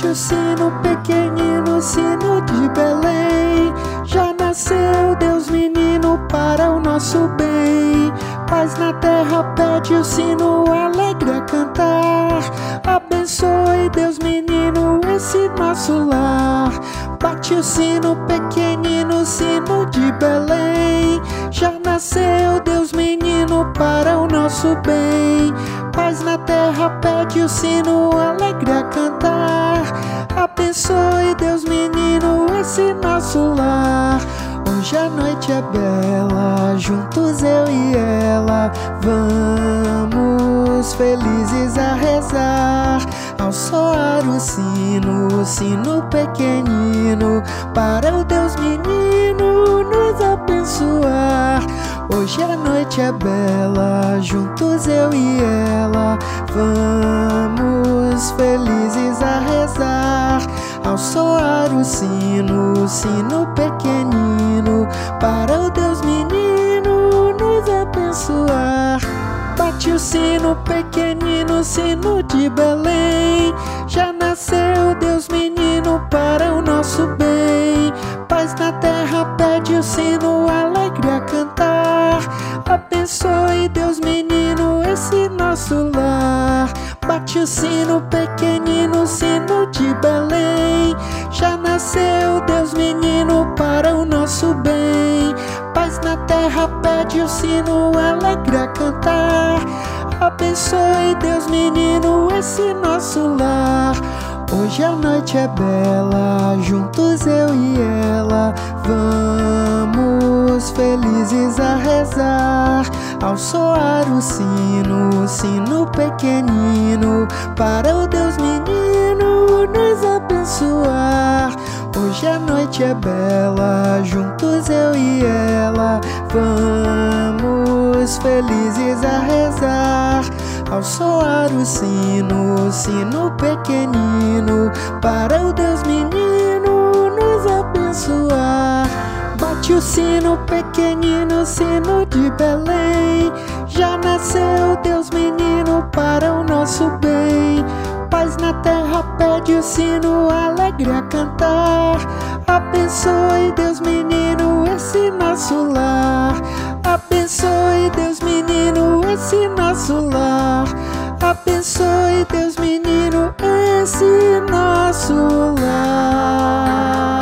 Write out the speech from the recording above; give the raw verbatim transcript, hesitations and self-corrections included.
Bate o sino pequenino, sino de Belém. Já nasceu Deus menino para o nosso bem. Paz na terra pede o sino alegre a cantar. Abençoe Deus menino esse nosso lar. Bate o sino pequenino, sino de Belém. Já nasceu Deus menino para o nosso bem. Paz na terra pede o sino alegre a cantar. Abençoe Deus menino esse nosso lar. Hoje a noite é bela, juntos eu e ela, vamos felizes a rezar. Ao soar o sino, o sino pequenino, para o Deus menino nos abençoar. Hoje a noite é bela, juntos eu e ela, vamos felizes a rezar. Ao soar o sino, o sino pequenino, para o Deus menino nos abençoar. Bate o sino pequenino, sino de Belém. Já nasceu Deus menino para o nosso bem. Paz na terra pede o sino alegre a cantar. Abençoe Deus menino esse nosso lar. Bate o sino pequenino, sino de Belém. Já nasceu Deus menino para o nosso bem. Paz na terra pede o sino alegre a cantar. Abençoe Deus menino esse nosso lar. Hoje a noite é bela, juntos eu e ela, vamos felizes a rezar. Ao soar o sino, o sino pequenino, para o Deus menino nos abençoar. Hoje a noite é bela, juntos eu e ela, vamos felizes a rezar. Ao soar o sino, o sino pequenino, para o Deus menino nos abençoar. Bate o sino pequenino, sino de Belém. Já nasceu Deus menino para o nosso bem. Paz na terra pede o sino alegre a cantar. Abençoe Deus menino esse nosso lar. Abençoe Deus menino esse nosso lar. Abençoe Deus menino esse nosso lar.